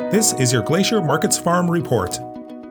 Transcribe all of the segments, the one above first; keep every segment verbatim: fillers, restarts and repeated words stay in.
This is your Glacier Markets Farm Report.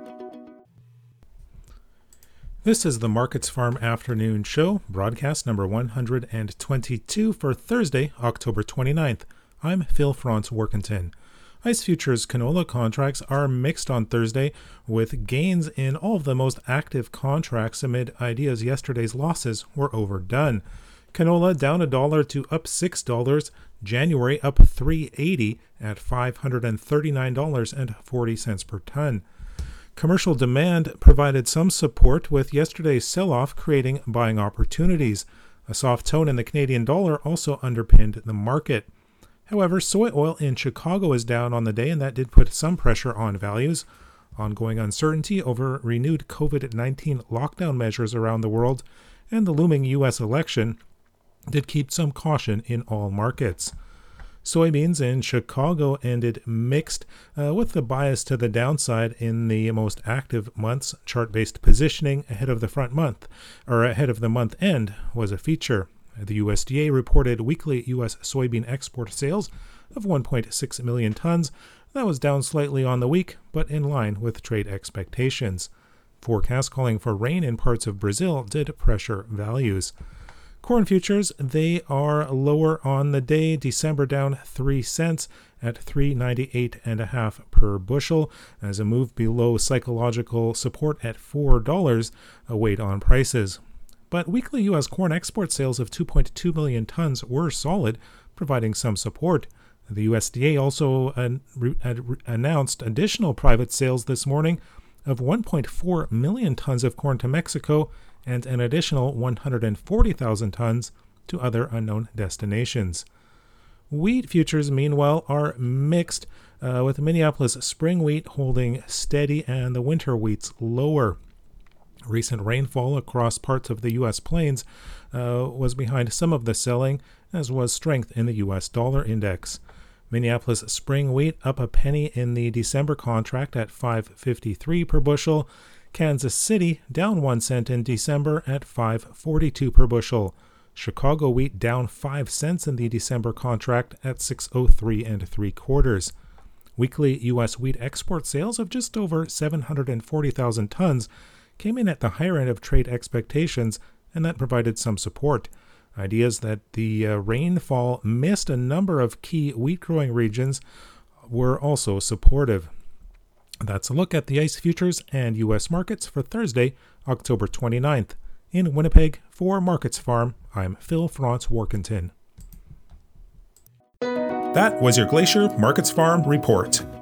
This is the Markets Farm Afternoon Show, broadcast number one hundred twenty-two for Thursday, October twenty-ninth. I'm Phil Franz Workington. ICE Futures canola contracts are mixed on Thursday, with gains in all of the most active contracts amid ideas yesterday's losses were overdone. Canola down a dollar to up six dollars. January up three eighty at five hundred thirty-nine dollars and forty cents per ton. Commercial demand provided some support, with yesterday's sell-off creating buying opportunities. A soft tone in the Canadian dollar also underpinned the market. However, soy oil in Chicago is down on the day, and that did put some pressure on values. Ongoing uncertainty over renewed covid nineteen lockdown measures around the world and the looming U S election did keep some caution in all markets. Soybeans in Chicago ended mixed, uh, with the bias to the downside in the most active months. Chart-based positioning ahead of the front month, or ahead of the month end, was a feature. The U S D A reported weekly U S soybean export sales of one point six million tons. That was down slightly on the week, but in line with trade expectations. Forecasts calling for rain in parts of Brazil did pressure values. Corn futures, they are lower on the day. December down three cents at three ninety-eight and a half per bushel, as a move below psychological support at four dollars weighed on prices. But weekly U S corn export sales of two point two million tons were solid, providing some support. The U S D A also an, re, ad, announced additional private sales this morning of one point four million tons of corn to Mexico and an additional one hundred forty thousand tons to other unknown destinations. Wheat futures, meanwhile, are mixed, uh, with Minneapolis spring wheat holding steady and the winter wheats lower. Recent rainfall across parts of the U S plains uh, was behind some of the selling, as was strength in the U S dollar index. Minneapolis spring wheat up a penny in the December contract at five fifty-three per bushel. Kansas City down one cent in December at five forty-two per bushel. Chicago wheat down five cents in the December contract at six oh three and three quarters. Weekly U S wheat export sales of just over seven hundred forty thousand tons came in at the higher end of trade expectations, and that provided some support. Ideas that the uh, rainfall missed a number of key wheat-growing regions were also supportive. That's a look at the ICE futures and U S markets for Thursday, October twenty-ninth. In Winnipeg, for Markets Farm, I'm Phil Franz Workington. That was your Glacier Markets Farm Report.